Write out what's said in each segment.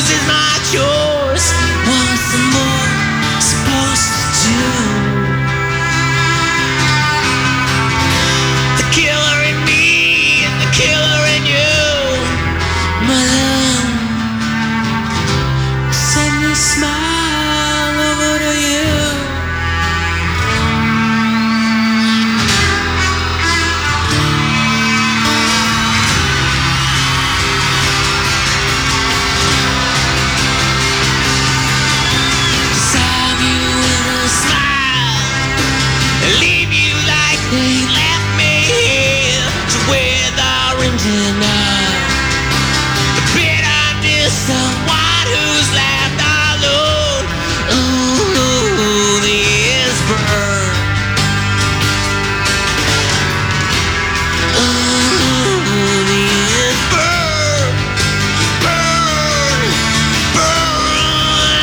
is my choice. What's the more supposed to do? The killer in me and the killer in you. My love, send me smile over to you. Stab you with a smile and leave you like they left me here to wear the rims and the bitterness of one who's left alone. Ooh, the ears burn. Ooh, the ears burn, burn, burn.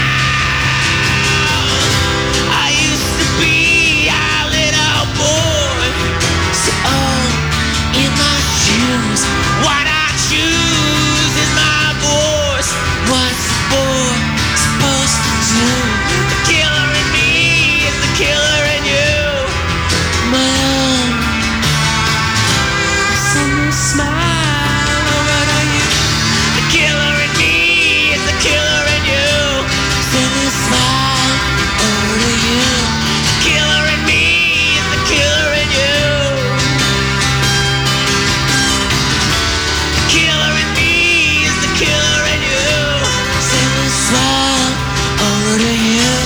I used to be a little boy, so in my shoes. What I choose is my voice. What's the boy supposed to do? The killer in me is the killer in you. My own, send a smile over to you. The killer in me is the killer in you. Send a smile over to you. The killer in me is the killer in you. The killer in me is the killer in you. Send a smile over to you.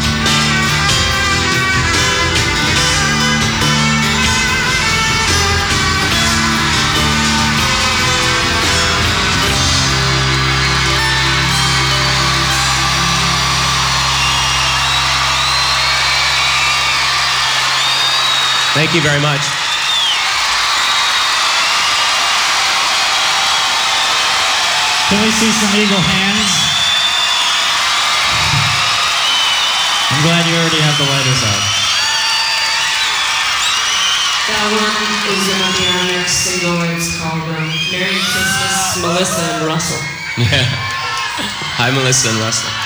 Thank you very much. Can we see some eagle hands? I'm glad you already have the lighters out. That one is gonna be our next single. It's called Merry Christmas, Melissa and Russell. Yeah. Hi, Melissa and Russell.